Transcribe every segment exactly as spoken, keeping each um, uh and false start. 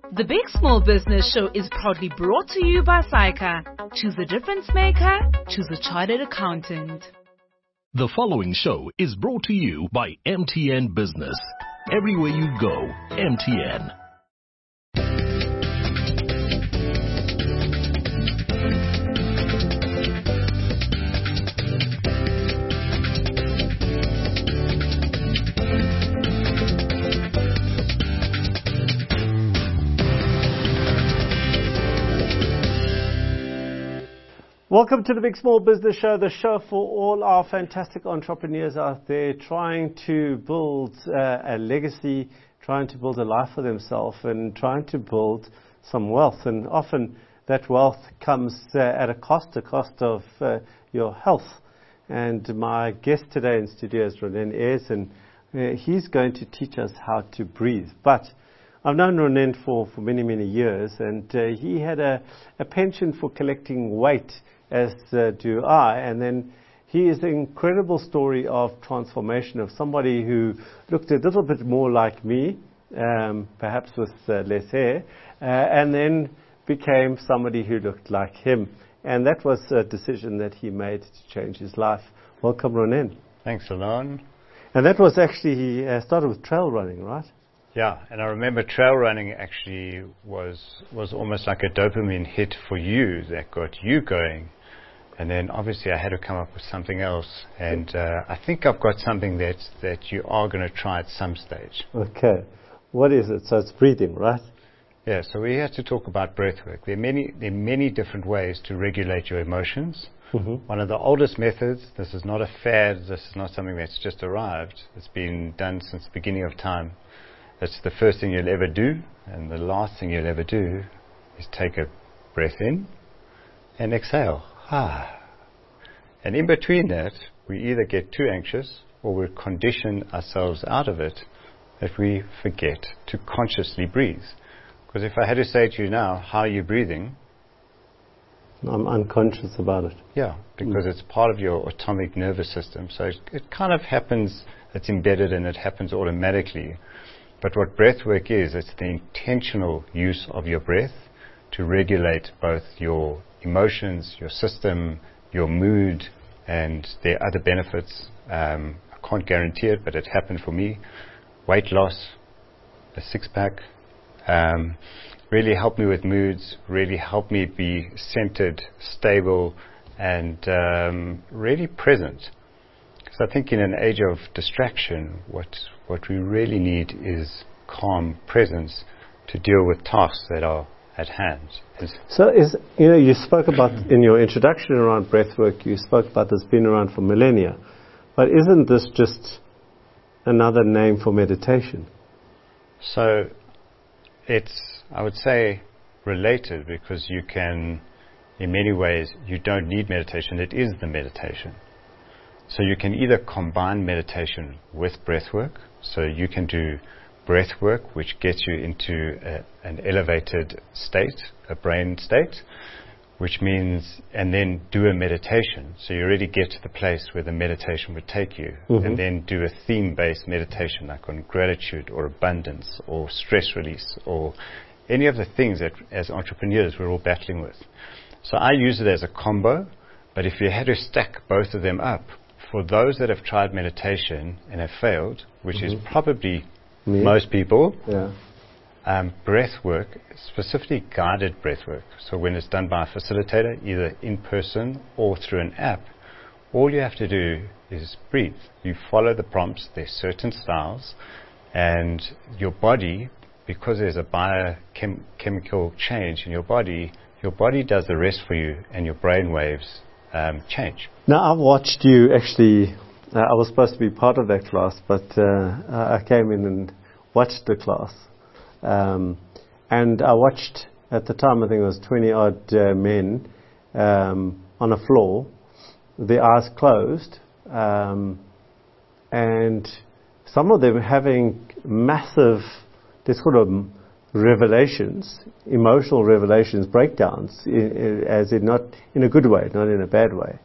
The Big Small Business Show is proudly brought to you by Syca. Choose a difference maker. Choose a chartered accountant. The following show is brought to you by M T N Business. Everywhere you go, M T N. Welcome to the Big Small Business Show, the show for all our fantastic entrepreneurs out there trying to build uh, a legacy, trying to build a life for themselves, and trying to build some wealth. And often that wealth comes uh, at a cost, a cost of uh, your health. And my guest today in studio is Ronen Ayres, and uh, he's going to teach us how to breathe. But I've known Ronen for, for many, many years, and uh, he had a, a penchant for collecting weight, as uh, do I, and then he is an incredible story of transformation of somebody who looked a little bit more like me, um, perhaps with uh, less hair, uh, and then became somebody who looked like him. And that was a decision that he made to change his life. Welcome, Ronen. Thanks, Alon. And that was actually, he uh, started with trail running, right? Yeah, and I remember trail running actually was was almost like a dopamine hit for you that got you going. And then obviously I had to come up with something else. And uh, I think I've got something that, that you are going to try at some stage. Okay. What is it? So it's breathing, right? Yeah, so we have to talk about breath work. There are many, there are many different ways to regulate your emotions. Mm-hmm. One of the oldest methods, this is not a fad, this is not something that's just arrived. It's been done since the beginning of time. It's the first thing you'll ever do, and the last thing you'll ever do is take a breath in and exhale. Ah. And in between that, we either get too anxious or we condition ourselves out of it that we forget to consciously breathe. Because if I had to say to you now, how are you breathing? I'm unconscious about it. Yeah, because mm. it's part of your autonomic nervous system. So it, it kind of happens, it's embedded and it happens automatically. But what breath work is, it's the intentional use of your breath to regulate both your emotions, your system, your mood, and there are other benefits. Um, I can't guarantee it, but it happened for me. Weight loss, a six-pack, um, really helped me with moods, really helped me be centered, stable, and um, really present. Because I think in an age of distraction, what what we really need is calm presence to deal with tasks that are at hand. So, is you know, you spoke about in your introduction around breathwork, you spoke about this being around for millennia, but isn't this just another name for meditation? So, it's, I would say, related, because you can, in many ways, you don't need meditation. It is the meditation. So you can either combine meditation with breathwork. So you can do breath work, which gets you into a, an elevated state, a brain state, which means, and then do a meditation. So you already get to the place where the meditation would take you, mm-hmm. and then do a theme-based meditation, like on gratitude or abundance or stress release or any of the things that as entrepreneurs we're all battling with. So I use it as a combo, but if you had to stack both of them up, for those that have tried meditation and have failed, which mm-hmm. is probably Me? most people, yeah. um, breath work, specifically guided breath work, so when it's done by a facilitator, either in person or through an app, all you have to do is breathe. You follow the prompts, there's certain styles, and your body, because there's a biochemical change in your body, your body does the rest for you, and your brain waves um, change. Now, I've watched you actually. Uh, I was supposed to be part of that class, but uh, I came in and watched the class. Um, and I watched, at the time, I think it was twenty-odd uh, men um, on a floor, their eyes closed, um, and some of them having massive, let's call them revelations, emotional revelations, breakdowns, I- I- as in not in a good way, not in a bad way.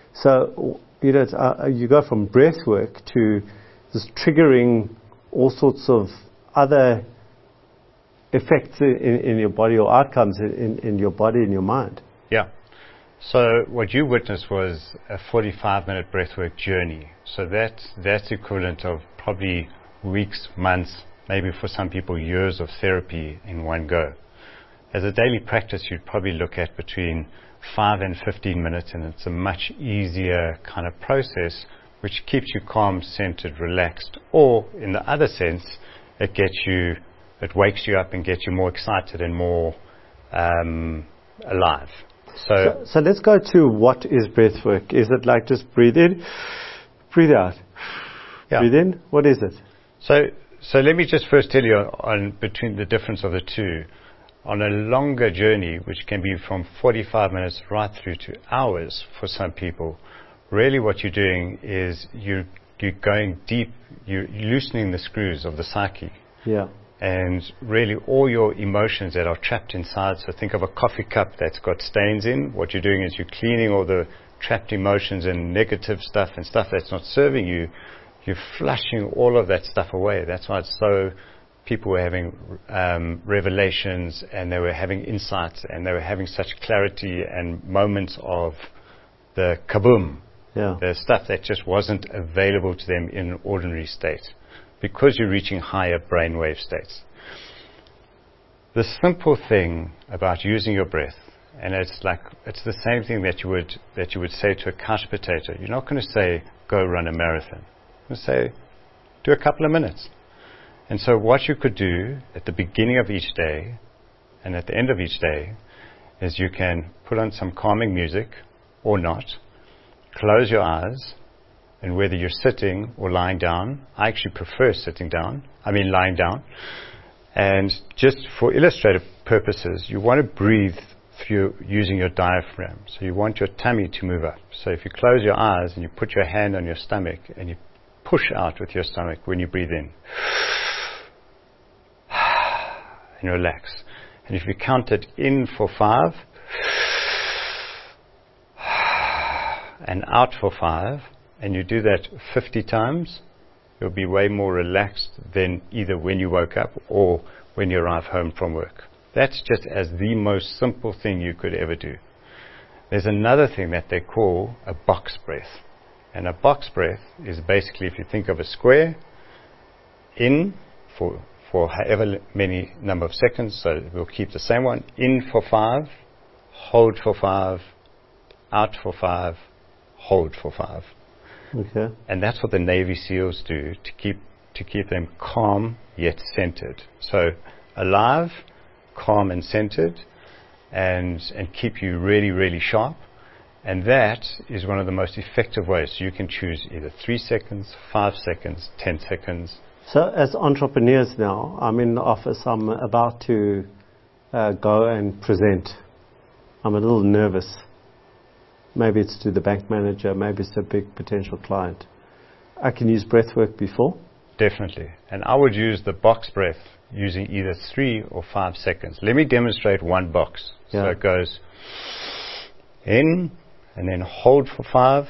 So, you know, it's, uh, you go from breath work to this triggering all sorts of other effects in, in your body or outcomes in, in your body and your mind. Yeah. So what you witnessed was a forty-five minute breathwork journey. So that's, that's equivalent of probably weeks, months, maybe for some people years of therapy in one go. As a daily practice, you'd probably look at between five and fifteen minutes, and it's a much easier kind of process which keeps you calm, centered, relaxed, or in the other sense, it gets you, it wakes you up and gets you more excited and more um, alive. So, so, so let's go to what is breath work. Is it like just breathe in, breathe out, yeah. breathe in? What is it? So, so let me just first tell you on between the difference of the two. On a longer journey, which can be from forty-five minutes right through to hours for some people, really what you're doing is you're, you're going deep, you're loosening the screws of the psyche. Yeah. And really all your emotions that are trapped inside. So think of a coffee cup that's got stains in. What you're doing is you're cleaning all the trapped emotions and negative stuff and stuff that's not serving you. You're flushing all of that stuff away. That's why it's so, people were having um, revelations, and they were having insights, and they were having such clarity and moments of the kaboom. Yeah. The stuff that just wasn't available to them in an ordinary state, because you're reaching higher brainwave states. The simple thing about using your breath, and it's like it's the same thing that you would that you would say to a couch potato. You're not going to say go run a marathon. You're going to say do a couple of minutes. And so what you could do at the beginning of each day and at the end of each day is you can put on some calming music or not, close your eyes, and whether you're sitting or lying down, I actually prefer sitting down, I mean lying down, and just for illustrative purposes, you want to breathe through using your diaphragm. So you want your tummy to move up. So if you close your eyes and you put your hand on your stomach and you push out with your stomach when you breathe in, and relax. And if you count it in for five and out for five, and you do that fifty times, you'll be way more relaxed than either when you woke up or when you arrive home from work. That's just as the most simple thing you could ever do. There's another thing that they call a box breath. And a box breath is basically, if you think of a square, in for for however many number of seconds, so we'll keep the same one, in for five, hold for five, out for five, hold for five. Okay. And that's what the Navy SEALs do to keep to keep them calm yet centered. So alive, calm and centered, and and keep you really, really sharp. And that is one of the most effective ways. So you can choose either three seconds, five seconds, ten seconds. So as entrepreneurs now, I'm in the office, I'm about to uh, go and present. I'm a little nervous. Maybe it's to the bank manager, maybe it's to a big potential client. I can use breath work before? Definitely. And I would use the box breath using either three or five seconds. Let me demonstrate one box. Yeah. So it goes in and then hold for five.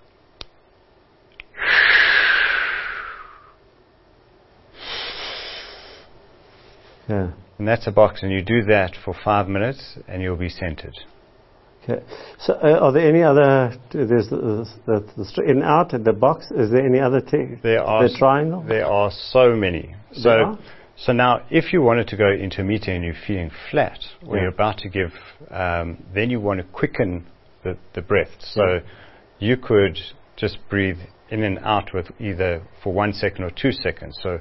Yeah. And that's a box, and you do that for five minutes and you'll be centered. Okay. So uh, are there any other, there's the, the, the, the in out and the box, is there any other thing? There are, the triangle? There are so many. There So, are? so now if you wanted to go into a meeting and you're feeling flat, or Yeah. you're about to give, um, then you want to quicken the, the breath. So Yeah. you could just breathe in and out with either for one second or two seconds. So,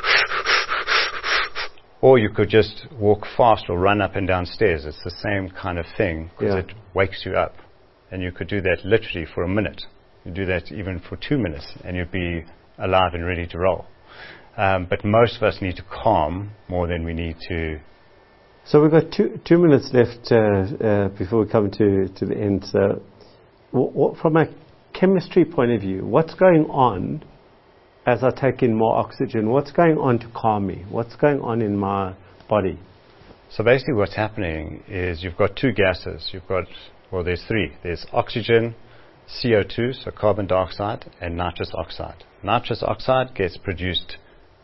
or you could just walk fast or run up and down stairs. It's the same kind of thing, because Yeah. it wakes you up. And you could do that literally for a minute. You do that even for two minutes, and you'd be alive and ready to roll. Um, but most of us need to calm more than we need to. So we've got two two minutes left uh, uh, before we come to, to the end. So w- w- from a chemistry point of view, what's going on as I take in more oxygen? What's going on to calm me? What's going on in my body? So basically what's happening is you've got two gases. You've got, well, there's three. There's oxygen, C O two, so carbon dioxide, and nitrous oxide. Nitrous oxide gets produced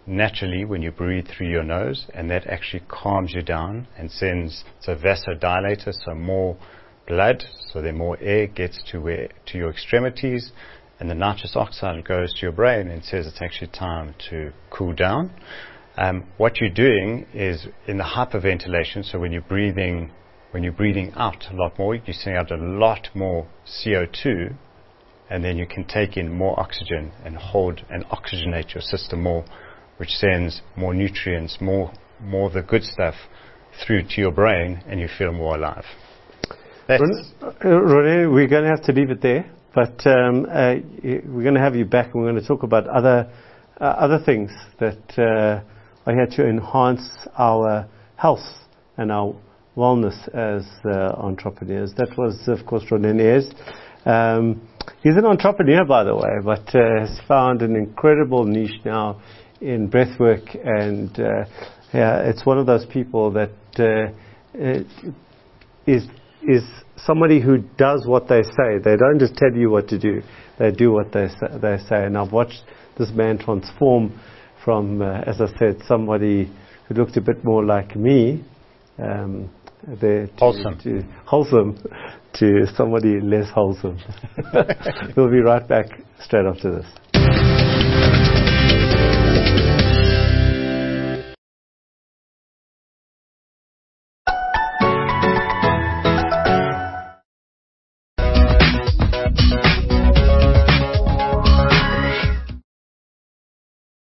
naturally when you breathe through your nose, and that actually calms you down and sends, it's a vasodilator, so more blood, so then more air gets to where to your extremities, and the nitrous oxide goes to your brain and says it's actually time to cool down. Um, what you're doing is in the hyperventilation, so when you're breathing when you're breathing out a lot more, you're sending out a lot more C O two, and then you can take in more oxygen and hold and oxygenate your system more, which sends more nutrients, more more of the good stuff through to your brain, and you feel more alive. That's René, we're going to have to leave it there, but um, uh, we're going to have you back, and we're going to talk about other uh, other things that uh, are here to enhance our health and our wellness as uh, entrepreneurs. That was, of course, René Neers. Um, he's an entrepreneur, by the way, but uh, has found an incredible niche now in breathwork, and uh, yeah, it's one of those people that uh, is is somebody who does what they say. They don't just tell you what to do; they do what they say. They say. And I've watched this man transform from, uh, as I said, somebody who looked a bit more like me, um, there to, wholesome, to, wholesome, to somebody less wholesome. We'll be right back straight after this.